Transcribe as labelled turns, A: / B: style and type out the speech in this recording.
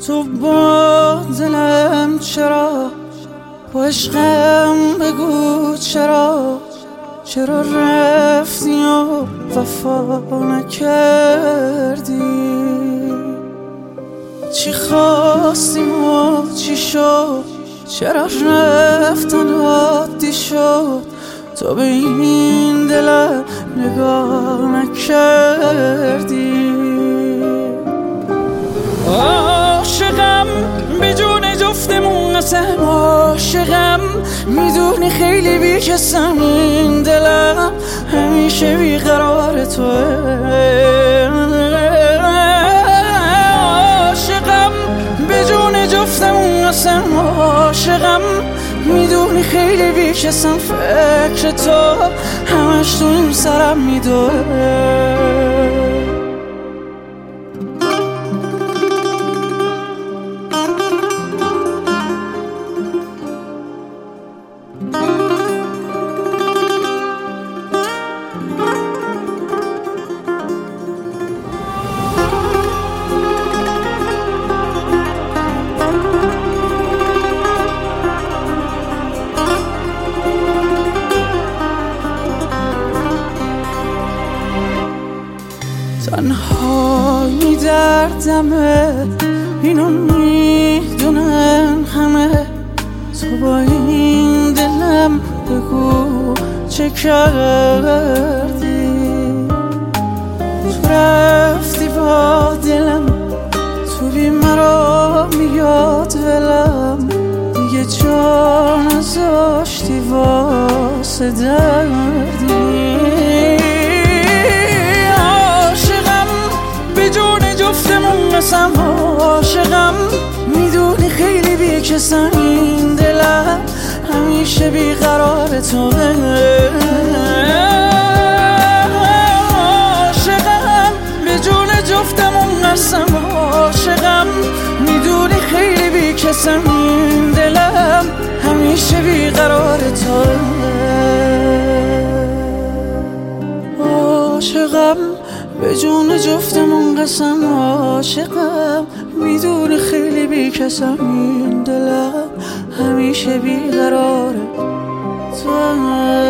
A: تو با دلم چرا، با عشقم بگو چرا رفتی و وفا نکردی؟ چی خواستیم و چی شد؟ چرا رفتن عادی شد؟ تو به این دلم نگاه نکردی. عاشقم بدون جفتمون قسم، عاشقم میدونی خیلی بیکسم، این دلم همیشه بیقرار توه. عاشقم بدون جفتمون قسم، عاشقم میدونی خیلی بیکسم، فکر تو همش تو این سرم میدوه. تنهایی دردمه، اینو میدونن همه، تو با این دلم بگو چه کردی؟ تو رفتی با دلم، تو بی مرا میاد ولم، دیگه جا نذاشتی واسه دردی. قسم عاشقم میدونی خیلی بیکسم، این دلم همیشه بیقرار توه. عاشقم به جون جفتمون قسم، عاشقم میدونی خیلی بیکسم، این دلم همیشه بیقرار توه. عاشقم به جون جفتمون قسم، عاشقم میدونی خیلی بیکسم، این دلم همیشه بیقراره تو.